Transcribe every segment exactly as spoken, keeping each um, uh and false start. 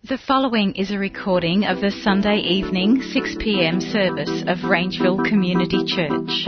The following is a recording of the Sunday evening six p m service of Rangeville Community Church.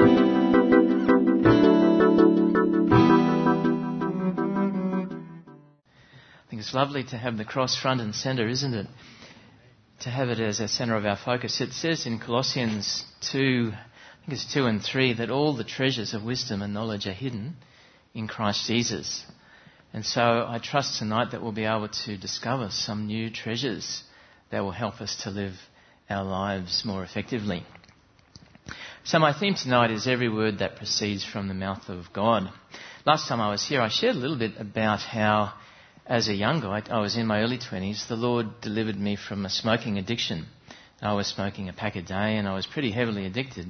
I think it's lovely to have the cross front and centre, isn't it? To have it as a centre of our focus. It says in Colossians two, I think it's two and three, that all the treasures of wisdom and knowledge are hidden in Christ Jesus. And so I trust tonight that we'll be able to discover some new treasures that will help us to live our lives more effectively. So my theme tonight is every word that proceeds from the mouth of God. Last time I was here, I shared a little bit about how, as a young guy, I was in my early twenties, the Lord delivered me from a smoking addiction. I was smoking a pack a day and I was pretty heavily addicted.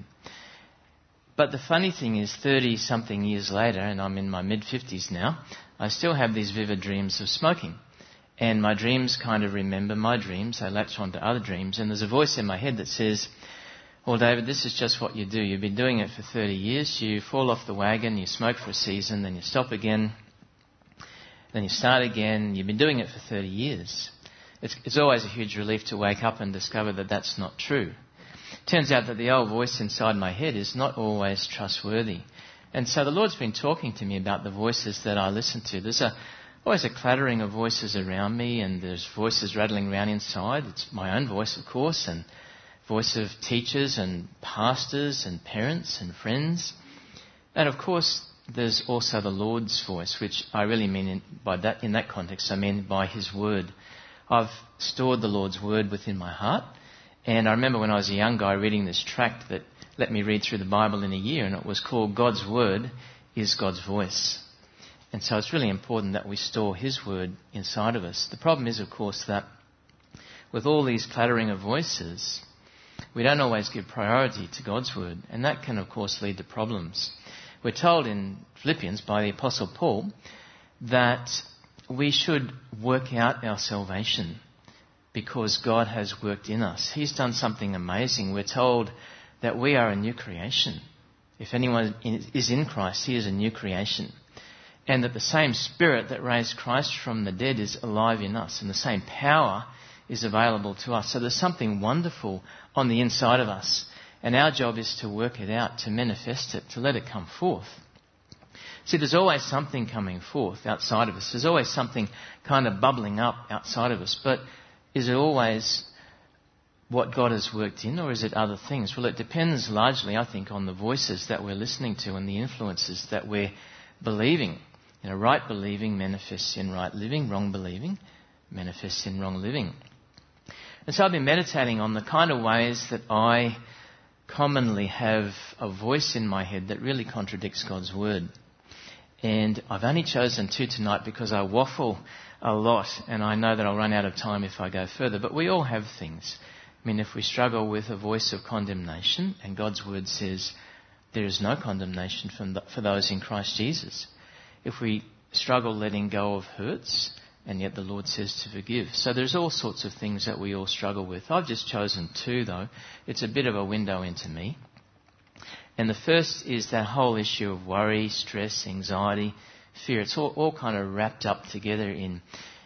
But the funny thing is, thirty-something years later, and I'm in my mid-fifties now, I still have these vivid dreams of smoking. And my dreams kind of remember my dreams. They latch onto other dreams. And there's a voice in my head that says, well, David, this is just what you do. You've been doing it for thirty years. You fall off the wagon, you smoke for a season, then you stop again, then you start again. You've been doing it for thirty years. It's, it's always a huge relief to wake up and discover that that's not true. Turns out that the old voice inside my head is not always trustworthy. And so the Lord's been talking to me about the voices that I listen to. There's a, always a clattering of voices around me, and there's voices rattling around inside. It's my own voice, of course, and voice of teachers and pastors and parents and friends. And of course, there's also the Lord's voice, which I really mean in, by that, in that context, I mean by His Word. I've stored the Lord's Word within my heart. And I remember when I was a young guy reading this tract that let me read through the Bible in a year, and it was called God's Word is God's Voice. And so it's really important that we store His Word inside of us. The problem is, of course, that with all these clattering of voices, we don't always give priority to God's Word, and that can, of course, lead to problems. We're told in Philippians by the Apostle Paul that we should work out our salvation because God has worked in us. He's done something amazing. We're told that we are a new creation. If anyone is in Christ, he is a new creation. And that the same Spirit that raised Christ from the dead is alive in us, and the same power is available to us. So there's something wonderful on the inside of us. And our job is to work it out, to manifest it, to let it come forth. See, there's always something coming forth outside of us. There's always something kind of bubbling up outside of us. But is it always what God has worked in, or is it other things? Well, it depends largely, I think, on the voices that we're listening to and the influences that we're believing. You know, right believing manifests in right living. Wrong believing manifests in wrong living. And so I've been meditating on the kind of ways that I commonly have a voice in my head that really contradicts God's Word. And I've only chosen two tonight because I waffle a lot, and I know that I'll run out of time if I go further. But we all have things. I mean, if we struggle with a voice of condemnation, and God's Word says there is no condemnation for those in Christ Jesus. If we struggle letting go of hurts, and yet the Lord says to forgive. So there's all sorts of things that we all struggle with. I've just chosen two, though. It's a bit of a window into me. And the first is that whole issue of worry, stress, anxiety, fear. It's all, all kind of wrapped up together in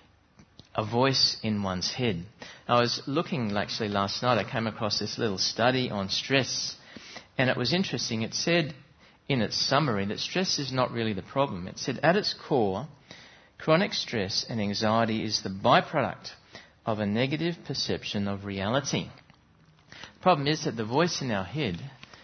a voice in one's head. I was looking actually last night, I came across this little study on stress, and it was interesting. It said in its summary that stress is not really the problem. It said at its core, chronic stress and anxiety is the byproduct of a negative perception of reality. The problem is that the voice in our head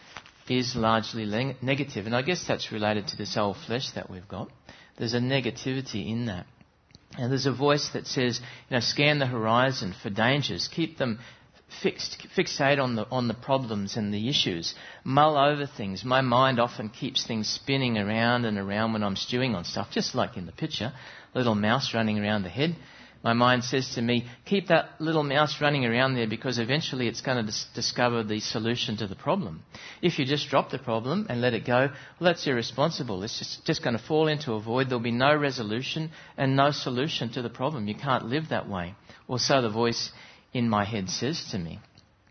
is largely le- negative, and I guess that's related to this old flesh that we've got. There's a negativity in that. And there's a voice that says, you know, scan the horizon for dangers, keep them fixed, fixate on the on the problems and the issues, mull over things. My mind often keeps things spinning around and around when I'm stewing on stuff, just like in the picture, a little mouse running around the head. My mind says to me, keep that little mouse running around there because eventually it's going to dis- discover the solution to the problem. If you just drop the problem and let it go, well, that's irresponsible. It's just, just going to fall into a void. There'll be no resolution and no solution to the problem. You can't live that way. Or so the voice in my head says to me.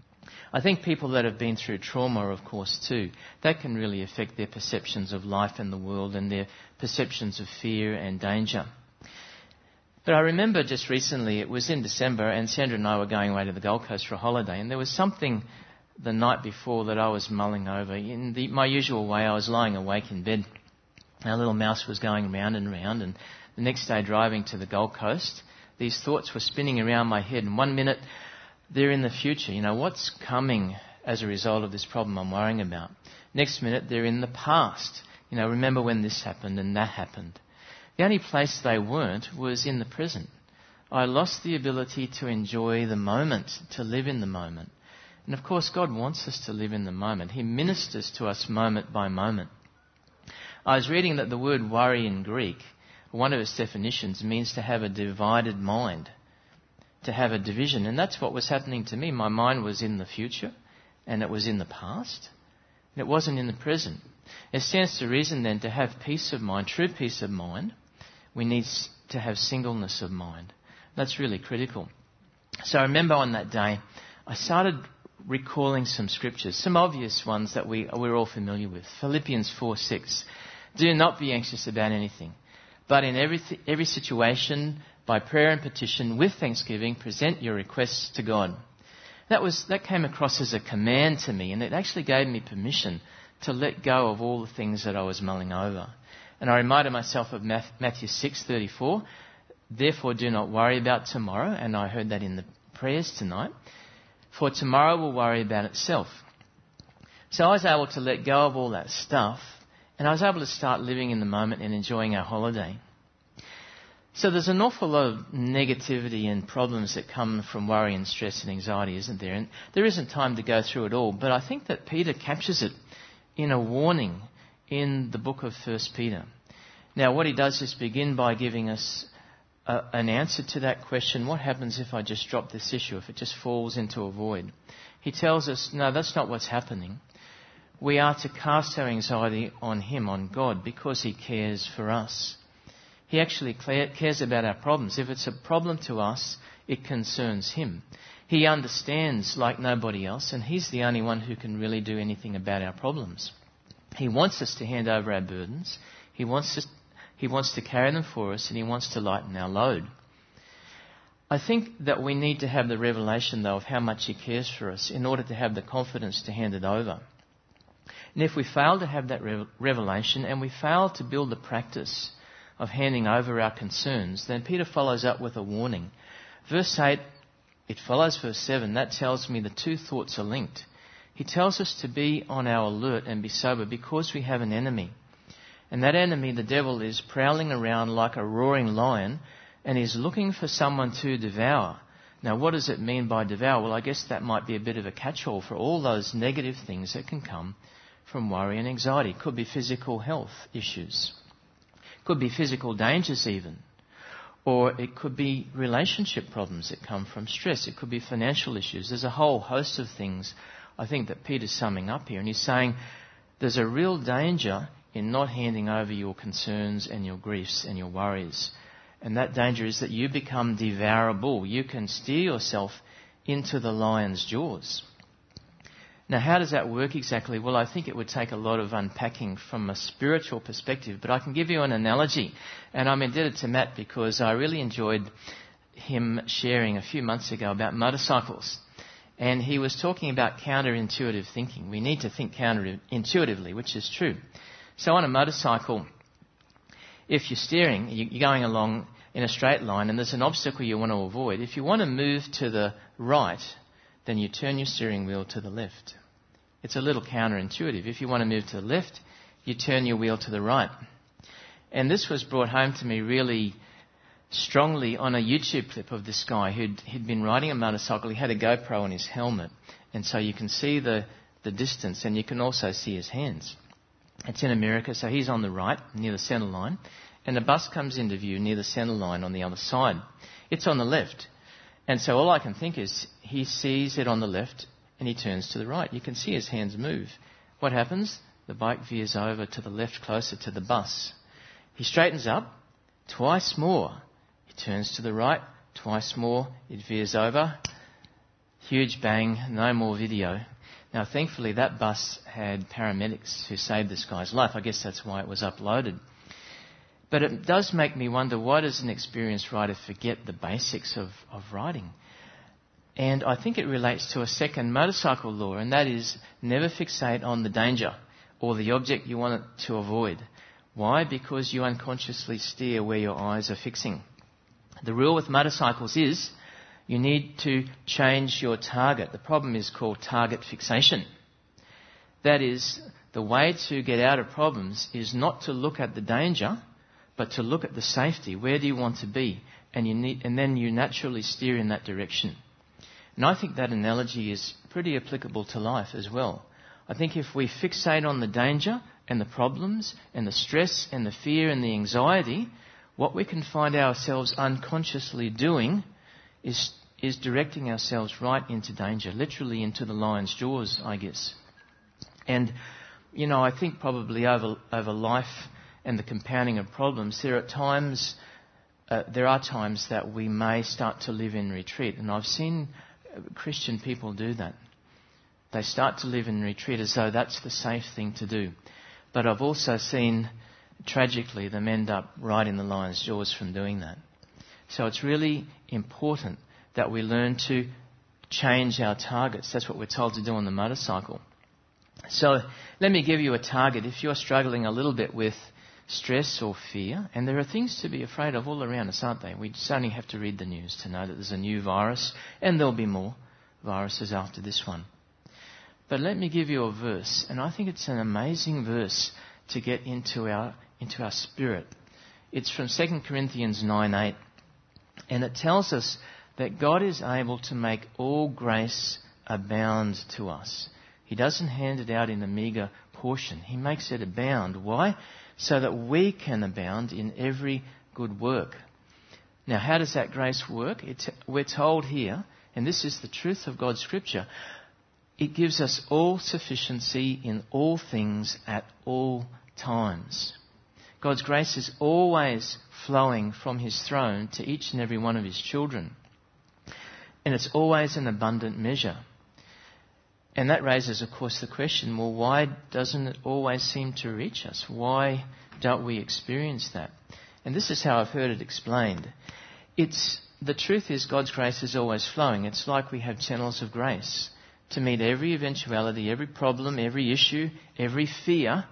I think people that have been through trauma, of course, too, that can really affect their perceptions of life and the world and their perceptions of fear and danger. But I remember just recently, it was in December, and Sandra and I were going away to the Gold Coast for a holiday, and there was something the night before that I was mulling over. In the, my usual way, I was lying awake in bed. Our little mouse was going round and round, and the next day driving to the Gold Coast, these thoughts were spinning around my head, and one minute they're in the future. You know, what's coming as a result of this problem I'm worrying about? Next minute they're in the past. You know, remember when this happened and that happened. The only place they weren't was in the present. I lost the ability to enjoy the moment, to live in the moment. And of course, God wants us to live in the moment. He ministers to us moment by moment. I was reading that the word worry in Greek, one of its definitions, means to have a divided mind, to have a division. And that's what was happening to me. My mind was in the future, and it was in the past, and it wasn't in the present. It stands to reason then, to have peace of mind, true peace of mind, we need to have singleness of mind. That's really critical. So I remember on that day, I started recalling some scriptures, some obvious ones that we, we're all familiar with. Philippians four six. Do not be anxious about anything, but in every, every situation, by prayer and petition, with thanksgiving, present your requests to God. That was that came across as a command to me, and it actually gave me permission to let go of all the things that I was mulling over. And I reminded myself of Matthew six thirty-four. Therefore, do not worry about tomorrow. And I heard that in the prayers tonight. For tomorrow will worry about itself. So I was able to let go of all that stuff, and I was able to start living in the moment and enjoying our holiday. So there's an awful lot of negativity and problems that come from worry and stress and anxiety, isn't there? And there isn't time to go through it all. But I think that Peter captures it in a warning in the book of First Peter. Now, what he does is begin by giving us a, an answer to that question: what happens if I just drop this issue, if it just falls into a void? He tells us, no, that's not what's happening. We are to cast our anxiety on him, on God, because he cares for us. He actually cares about our problems. If it's a problem to us, it concerns him. He understands like nobody else, and he's the only one who can really do anything about our problems. He wants us to hand over our burdens. He wants us, he wants to carry them for us, and he wants to lighten our load. I think that we need to have the revelation, though, of how much he cares for us in order to have the confidence to hand it over. And if we fail to have that re- revelation and we fail to build the practice of handing over our concerns, then Peter follows up with a warning. Verse eight, it follows verse seven. That tells me the two thoughts are linked. He tells us to be on our alert and be sober because we have an enemy. And that enemy, the devil, is prowling around like a roaring lion and is looking for someone to devour. Now, what does it mean by devour? Well, I guess that might be a bit of a catch-all for all those negative things that can come from worry and anxiety. It could be physical health issues. It could be physical dangers even. Or it could be relationship problems that come from stress. It could be financial issues. There's a whole host of things I think that Peter's summing up here. And he's saying there's a real danger in not handing over your concerns and your griefs and your worries. And that danger is that you become devourable. You can steer yourself into the lion's jaws. Now, how does that work exactly? Well, I think it would take a lot of unpacking from a spiritual perspective, but I can give you an analogy. And I'm indebted to Matt because I really enjoyed him sharing a few months ago about motorcycles. And he was talking about counterintuitive thinking. We need to think counterintuitively, which is true. So on a motorcycle, if you're steering, you're going along in a straight line and there's an obstacle you want to avoid. If you want to move to the right, then you turn your steering wheel to the left. It's a little counterintuitive. If you want to move to the left, you turn your wheel to the right. And this was brought home to me really strongly on a YouTube clip of this guy who'd he'd been riding a motorcycle. He had a GoPro on his helmet, and so you can see the, the distance and you can also see his hands. It's in America, so he's on the right, near the centre line, and a bus comes into view near the centre line on the other side. It's on the left. And so all I can think is he sees it on the left and he turns to the right. You can see his hands move. What happens? The bike veers over to the left closer to the bus. He straightens up twice more. He turns to the right twice more. It veers over. Huge bang. No more video. Now, thankfully, that bus had paramedics who saved this guy's life. I guess that's why it was uploaded. But it does make me wonder, why does an experienced writer forget the basics of, of writing? And I think it relates to a second motorcycle law, and that is never fixate on the danger or the object you want it to avoid. Why? Because you unconsciously steer where your eyes are fixing. The rule with motorcycles is you need to change your target. The problem is called target fixation. That is, the way to get out of problems is not to look at the danger, but to look at the safety. Where do you want to be? And you need, and then you naturally steer in that direction. And I think that analogy is pretty applicable to life as well. I think if we fixate on the danger and the problems and the stress and the fear and the anxiety, what we can find ourselves unconsciously doing is is directing ourselves right into danger, literally into the lion's jaws, I guess. And, you know, I think probably over over life and the compounding of problems, there are times, uh, there are times that we may start to live in retreat. And I've seen Christian people do that. They start to live in retreat as though that's the safe thing to do. But I've also seen, tragically, them end up right in the lion's jaws from doing that. So it's really important that we learn to change our targets. That's what we're told to do on the motorcycle. So let me give you a target. If you're struggling a little bit with stress or fear, and there are things to be afraid of all around us, aren't they? We just only have to read the news to know that there's a new virus, and there'll be more viruses after this one. But let me give you a verse, and I think it's an amazing verse to get into our into our spirit. It's from Second Corinthians nine eight, and it tells us that God is able to make all grace abound to us. He doesn't hand it out in a meagre portion. He makes it abound. Why? So that we can abound in every good work. Now, how does that grace work? It's, we're told here, and this is the truth of God's Scripture, it gives us all sufficiency in all things at all times. God's grace is always flowing from His throne to each and every one of His children. And it's always an abundant measure. And that raises, of course, the question, well, why doesn't it always seem to reach us? Why don't we experience that? And this is how I've heard it explained. It's the truth is God's grace is always flowing. It's like we have channels of grace to meet every eventuality, every problem, every issue, every fear.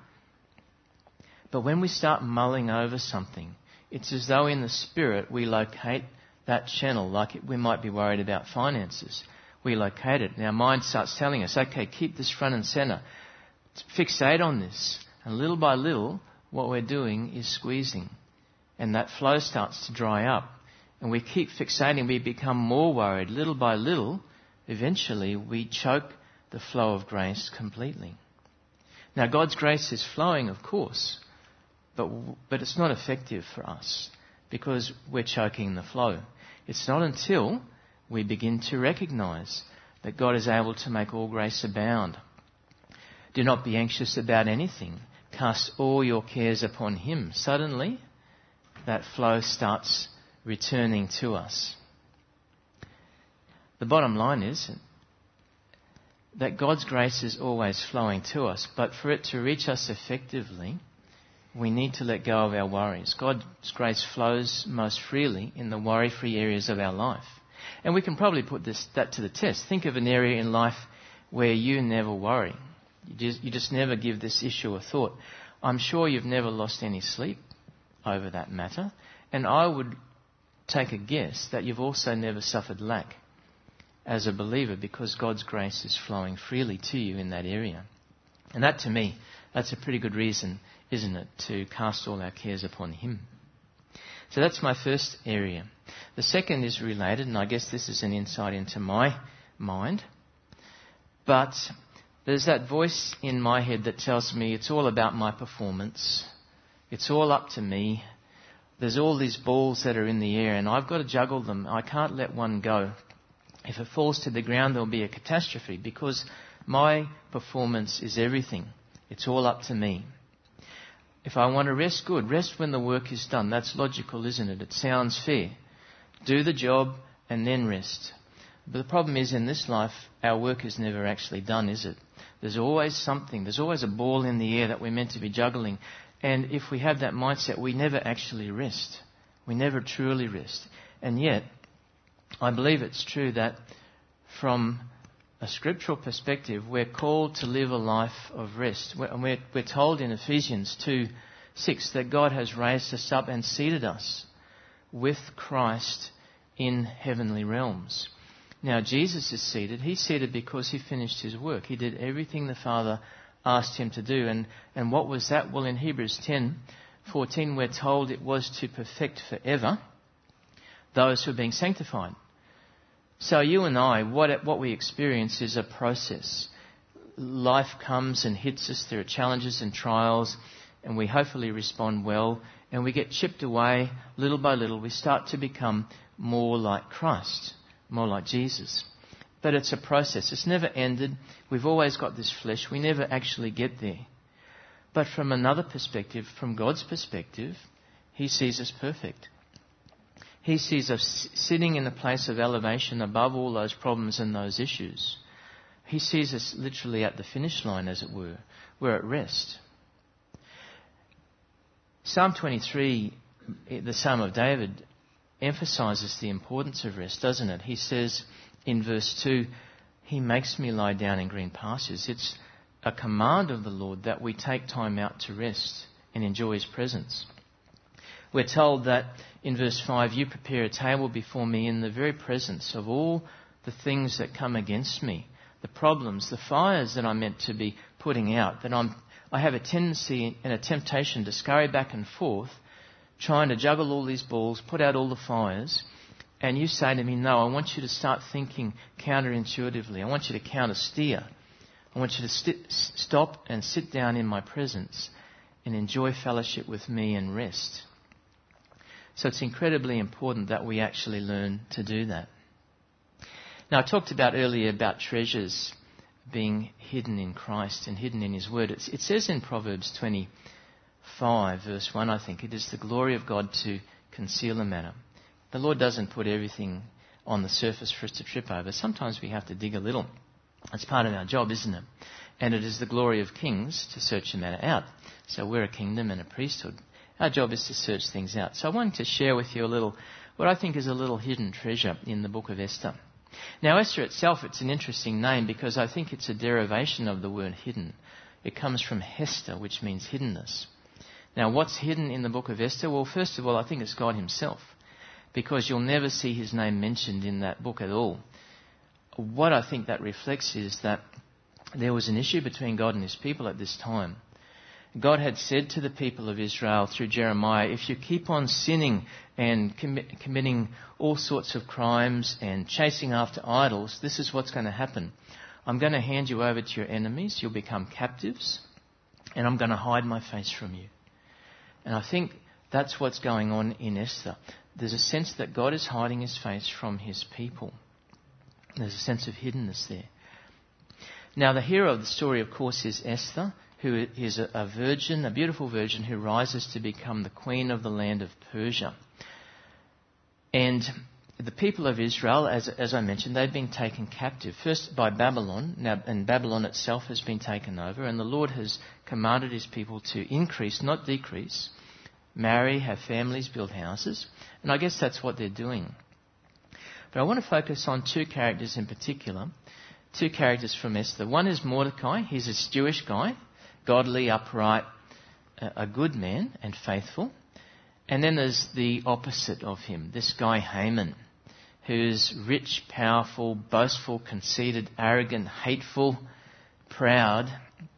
But when we start mulling over something, it's as though in the spirit we locate that channel, like we might be worried about finances. We locate it. And our mind starts telling us, okay, keep this front and centre. Fixate on this. And little by little, what we're doing is squeezing. And that flow starts to dry up. And we keep fixating. We become more worried. Little by little, eventually, we choke the flow of grace completely. Now, God's grace is flowing, of course. But, but it's not effective for us because we're choking the flow. It's not until we begin to recognise that God is able to make all grace abound. Do not be anxious about anything. Cast all your cares upon Him. Suddenly, that flow starts returning to us. The bottom line is that God's grace is always flowing to us, but for it to reach us effectively, we need to let go of our worries. God's grace flows most freely in the worry-free areas of our life. And we can probably put this that to the test. Think of an area in life where you never worry. You just, you just never give this issue a thought. I'm sure you've never lost any sleep over that matter. And I would take a guess that you've also never suffered lack as a believer because God's grace is flowing freely to you in that area. And that, to me, that's a pretty good reason, isn't it, to cast all our cares upon Him. So that's my first area. The second is related, and I guess this is an insight into my mind. But there's that voice in my head that tells me it's all about my performance. It's all up to me. There's all these balls that are in the air, and I've got to juggle them. I can't let one go. If it falls to the ground, there'll be a catastrophe because my performance is everything. It's all up to me. If I want to rest, good. Rest when the work is done. That's logical, isn't it? It sounds fair. Do the job and then rest. But the problem is in this life, our work is never actually done, is it? There's always something. There's always a ball in the air that we're meant to be juggling. And if we have that mindset, we never actually rest. We never truly rest. And yet, I believe it's true that from a scriptural perspective, we're called to live a life of rest. And we're, we're told in Ephesians two six that God has raised us up and seated us with Christ in heavenly realms. Now, Jesus is seated. He's seated because he finished his work. He did everything the Father asked him to do. And, and what was that? Well, in Hebrews ten fourteen, we're told it was to perfect forever those who are being sanctified. So you and I, what, what we experience is a process. Life comes and hits us. There are challenges and trials, and we hopefully respond well, and we get chipped away little by little. We start to become more like Christ, more like Jesus. But it's a process. It's never ended. We've always got this flesh. We never actually get there. But from another perspective, from God's perspective, he sees us perfect. He sees us sitting in a place of elevation above all those problems and those issues. He sees us literally at the finish line, as it were. We're at rest. Psalm twenty-three, the Psalm of David, emphasises the importance of rest, doesn't it? He says in verse two, he makes me lie down in green pastures. It's a command of the Lord that we take time out to rest and enjoy his presence. We're told that in verse five, you prepare a table before me in the very presence of all the things that come against me, the problems, the fires that I'm meant to be putting out, that I'm, I have a tendency and a temptation to scurry back and forth, trying to juggle all these balls, put out all the fires. And you say to me, no, I want you to start thinking counterintuitively. I want you to counter-steer. I want you to st- stop and sit down in my presence and enjoy fellowship with me and rest. So it's incredibly important that we actually learn to do that. Now, I talked about earlier about treasures being hidden in Christ and hidden in his word. It's, it says in Proverbs twenty-five, verse one, I think, it is the glory of God to conceal a matter. The Lord doesn't put everything on the surface for us to trip over. Sometimes we have to dig a little. It's part of our job, isn't it? And it is the glory of kings to search a matter out. So we're a kingdom and a priesthood. Our job is to search things out. So I wanted to share with you a little, what I think is a little hidden treasure in the book of Esther. Now, Esther itself, it's an interesting name because I think it's a derivation of the word hidden. It comes from Hester, which means hiddenness. Now, what's hidden in the book of Esther? Well, first of all, I think it's God himself, because you'll never see his name mentioned in that book at all. What I think that reflects is that there was an issue between God and his people at this time. God had said to the people of Israel through Jeremiah, if you keep on sinning and com- committing all sorts of crimes and chasing after idols, this is what's going to happen. I'm going to hand you over to your enemies, you'll become captives, and I'm going to hide my face from you. And I think that's what's going on in Esther. There's a sense that God is hiding his face from his people. There's a sense of hiddenness there. Now, the hero of the story, of course, is Esther, who is a, a virgin, a beautiful virgin who rises to become the queen of the land of Persia. And the people of Israel, as, as I mentioned, they've been taken captive, first by Babylon, now, and Babylon itself has been taken over, and the Lord has commanded his people to increase, not decrease, marry, have families, build houses, and I guess that's what they're doing. But I want to focus on two characters in particular, two characters from Esther. One is Mordecai. He's a Jewish guy, godly, upright, a good man and faithful. And then there's the opposite of him, this guy Haman, who's rich, powerful, boastful, conceited, arrogant, hateful, proud.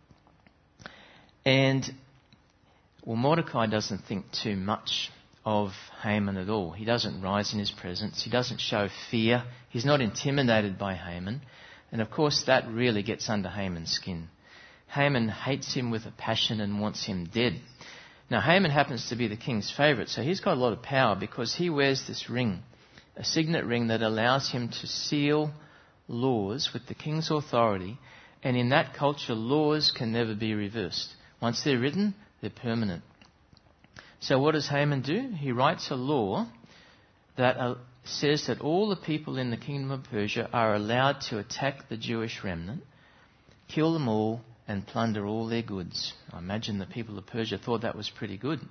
And, well, Mordecai doesn't think too much of Haman at all. He doesn't rise in his presence. He doesn't show fear. He's not intimidated by Haman. And, of course, that really gets under Haman's skin. Haman hates him with a passion and wants him dead. Now, Haman happens to be the king's favourite, so he's got a lot of power because he wears this ring, a signet ring that allows him to seal laws with the king's authority, and in that culture, laws can never be reversed. Once they're written, they're permanent. So what does Haman do? He writes a law that uh, says that all the people in the kingdom of Persia are allowed to attack the Jewish remnant, kill them all, and plunder all their goods. I imagine the people of Persia thought that was pretty good.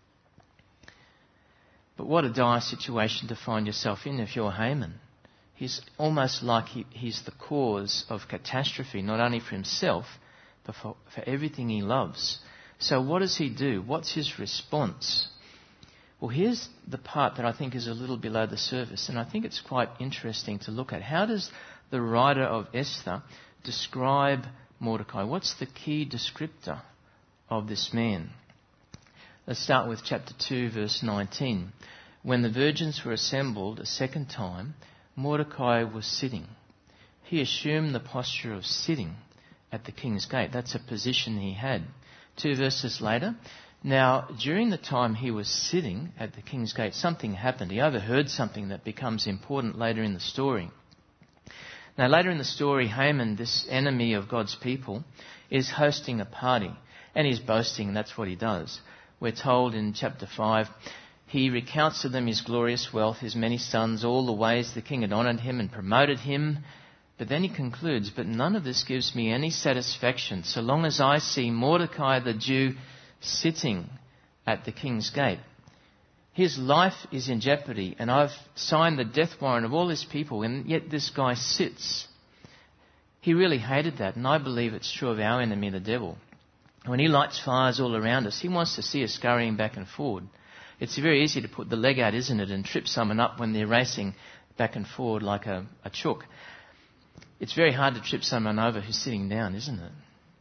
But what a dire situation to find yourself in if you're Haman. He's almost like he, he's the cause of catastrophe, not only for himself, but for, for everything he loves. So what does he do? What's his response? Well, here's the part that I think is a little below the surface, and I think it's quite interesting to look at. How does the writer of Esther describe Mordecai? What's the key descriptor of this man? Let's start with chapter two, verse nineteen. When the virgins were assembled a second time, Mordecai was sitting. He assumed the posture of sitting at the king's gate. That's a position he had. Two verses later, now during the time he was sitting at the king's gate, something happened. He overheard something that becomes important later in the story. Now later in the story, Haman, this enemy of God's people, is hosting a party. And he's boasting, and that's what he does. We're told in chapter five, he recounts to them his glorious wealth, his many sons, all the ways the king had honoured him and promoted him. But then he concludes, but none of this gives me any satisfaction so long as I see Mordecai the Jew sitting at the king's gate. His life is in jeopardy, and I've signed the death warrant of all his people, and yet this guy sits. He really hated that, and I believe it's true of our enemy, the devil. When he lights fires all around us, he wants to see us scurrying back and forward. It's very easy to put the leg out, isn't it, and trip someone up when they're racing back and forward like a, a chook. It's very hard to trip someone over who's sitting down, isn't it?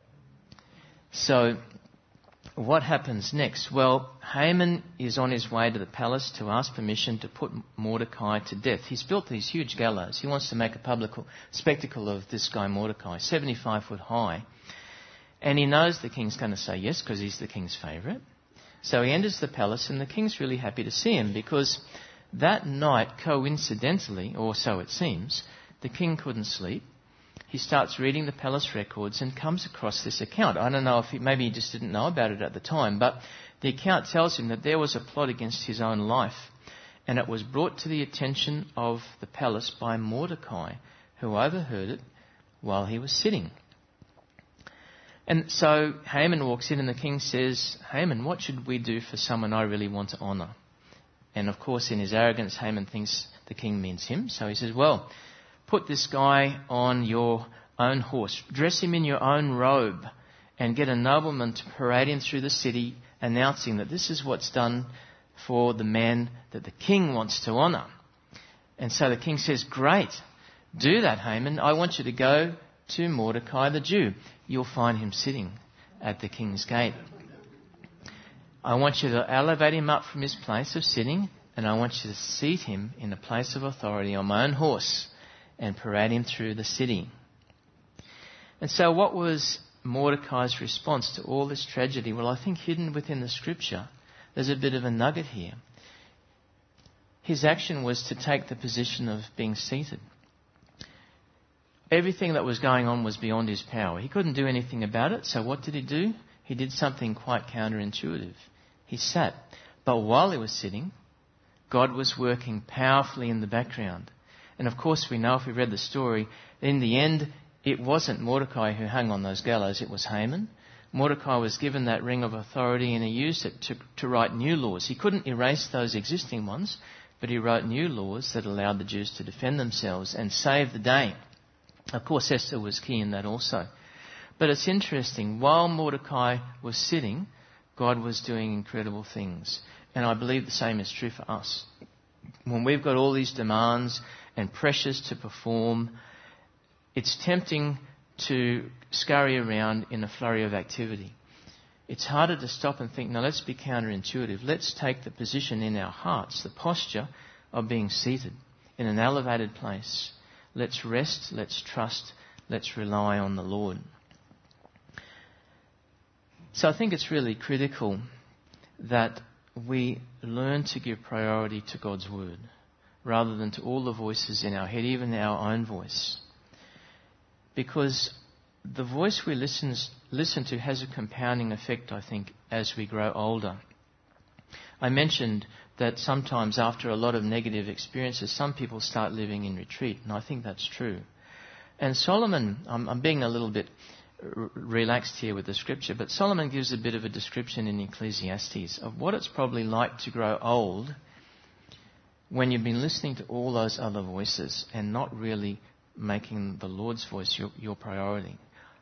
So, what happens next? Well, Haman is on his way to the palace to ask permission to put Mordecai to death. He's built these huge gallows. He wants to make a public spectacle of this guy Mordecai, seventy-five foot high. And he knows the king's going to say yes because he's the king's favourite. So he enters the palace, and the king's really happy to see him because that night, coincidentally, or so it seems, the king couldn't sleep. He starts reading the palace records and comes across this account. I don't know if he, maybe he just didn't know about it at the time, but the account tells him that there was a plot against his own life, and it was brought to the attention of the palace by Mordecai, who overheard it while he was sitting. And so Haman walks in, and the king says, Haman, what should we do for someone I really want to honour? And of course, in his arrogance, Haman thinks the king means him. So he says, well, put this guy on your own horse, dress him in your own robe, and get a nobleman to parade him through the city, announcing that this is what's done for the man that the king wants to honour. And so the king says, great, do that, Haman. I want you to go to Mordecai the Jew. You'll find him sitting at the king's gate. I want you to elevate him up from his place of sitting, and I want you to seat him in a place of authority on my own horse and parade him through the city. And so what was Mordecai's response to all this tragedy? Well, I think hidden within the scripture, there's a bit of a nugget here. His action was to take the position of being seated. Everything that was going on was beyond his power. He couldn't do anything about it, so what did he do? He did something quite counterintuitive. He sat. But while he was sitting, God was working powerfully in the background. And of course we know, if we read the story, in the end it wasn't Mordecai who hung on those gallows, it was Haman. Mordecai was given that ring of authority, and he used it to, to write new laws. He couldn't erase those existing ones, but he wrote new laws that allowed the Jews to defend themselves and save the day. Of course, Esther was key in that also. But it's interesting, while Mordecai was sitting, God was doing incredible things. And I believe the same is true for us. When we've got all these demands and pressures to perform, it's tempting to scurry around in a flurry of activity. It's harder to stop and think, now let's be counterintuitive. Let's take the position in our hearts, the posture of being seated in an elevated place. Let's rest, let's trust, let's rely on the Lord. So I think it's really critical that we learn to give priority to God's word rather than to all the voices in our head, even our own voice. Because the voice we listen, listen to has a compounding effect, I think, as we grow older. I mentioned that sometimes after a lot of negative experiences, some people start living in retreat, and I think that's true. And Solomon, I'm, I'm being a little bit r- relaxed here with the scripture, but Solomon gives a bit of a description in Ecclesiastes of what it's probably like to grow old when you've been listening to all those other voices and not really making the Lord's voice your, your priority.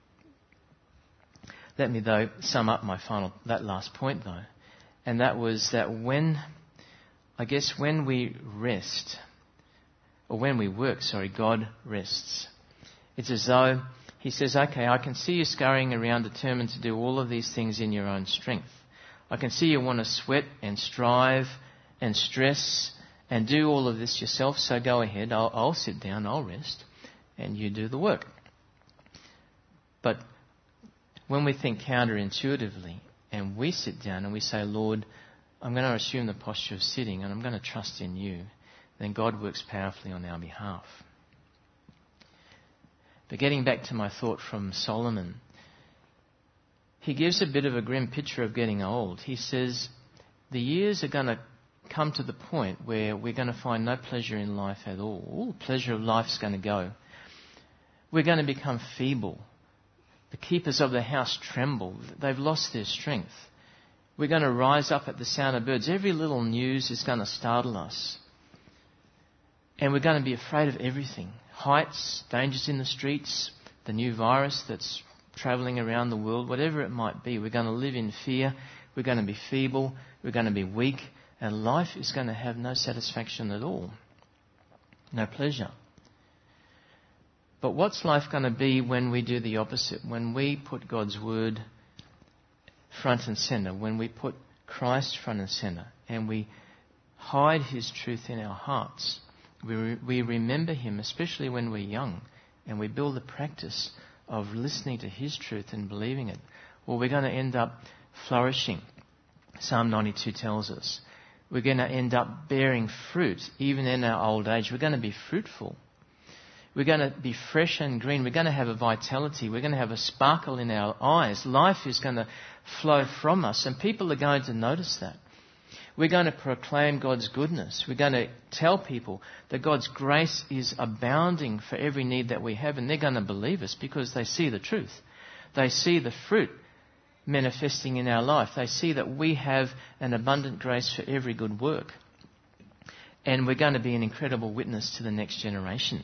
Let me, though, sum up my final, that last point, though. And that was that when, I guess when we rest, or when we work, sorry, God rests. It's as though he says, okay, I can see you scurrying around determined to do all of these things in your own strength. I can see you want to sweat and strive and stress and do all of this yourself, so go ahead, I'll, I'll sit down, I'll rest, and you do the work. But when we think counterintuitively and we sit down and we say, Lord, I'm going to assume the posture of sitting and I'm going to trust in you, then God works powerfully on our behalf. But getting back to my thought from Solomon, he gives a bit of a grim picture of getting old. He says the years are going to come to the point where we're going to find no pleasure in life at all. All the pleasure of life's going to go. We're going to become feeble. The keepers of the house tremble. They've lost their strength. We're going to rise up at the sound of birds. Every little news is going to startle us. And we're going to be afraid of everything. Heights, dangers in the streets, the new virus that's travelling around the world, whatever it might be. We're going to live in fear. We're going to be feeble. We're going to be weak. And life is going to have no satisfaction at all. No pleasure. But what's life going to be when we do the opposite? When we put God's word front and centre. When we put Christ front and centre. And we hide his truth in our hearts. We, re- we remember him, especially when we're young. And we build the practice of listening to his truth and believing it. Well, we're going to end up flourishing. Psalm ninety-two tells us. We're going to end up bearing fruit, even in our old age. We're going to be fruitful. We're going to be fresh and green. We're going to have a vitality. We're going to have a sparkle in our eyes. Life is going to flow from us, and people are going to notice that. We're going to proclaim God's goodness. We're going to tell people that God's grace is abounding for every need that we have, and they're going to believe us because they see the truth. They see the fruit manifesting in our life. They see that we have an abundant grace for every good work. And we're going to be an incredible witness to the next generation.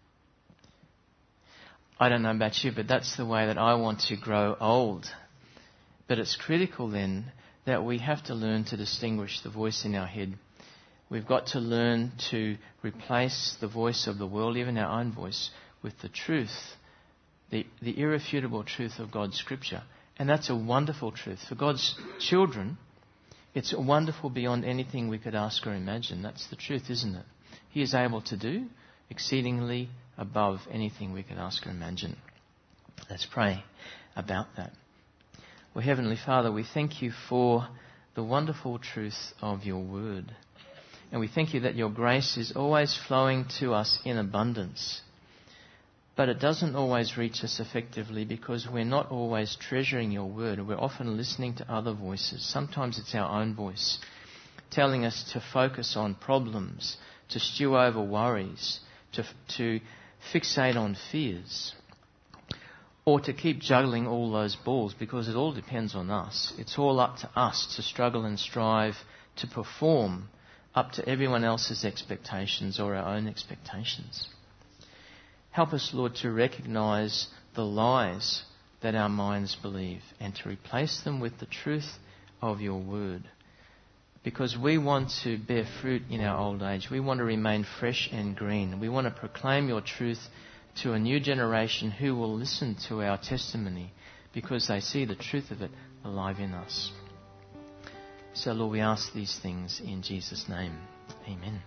I don't know about you, but that's the way that I want to grow old. But it's critical then that we have to learn to distinguish the voice in our head. We've got to learn to replace the voice of the world, even our own voice, with the truth, the, the irrefutable truth of God's scripture. And that's a wonderful truth. For God's children, it's wonderful beyond anything we could ask or imagine. That's the truth, isn't it? He is able to do exceedingly above anything we could ask or imagine. Let's pray about that. Well, Heavenly Father, we thank you for the wonderful truth of your word. And we thank you that your grace is always flowing to us in abundance. But it doesn't always reach us effectively because we're not always treasuring your word. We're often listening to other voices. Sometimes it's our own voice telling us to focus on problems, to stew over worries, to, to fixate on fears, or to keep juggling all those balls because it all depends on us. It's all up to us to struggle and strive to perform up to everyone else's expectations or our own expectations. Help us, Lord, to recognise the lies that our minds believe and to replace them with the truth of your word. Because we want to bear fruit in our old age. We want to remain fresh and green. We want to proclaim your truth to a new generation who will listen to our testimony because they see the truth of it alive in us. So, Lord, we ask these things in Jesus' name. Amen.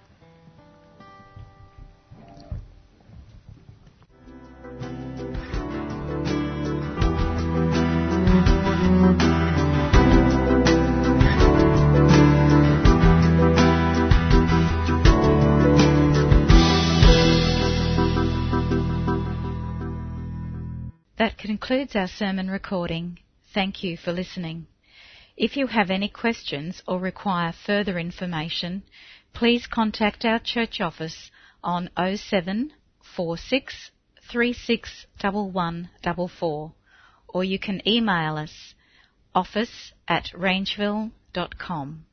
That concludes our sermon recording. Thank you for listening. If you have any questions or require further information, please contact our church office on oh seven four six three six one one four four or you can email us office at rangeville dot com.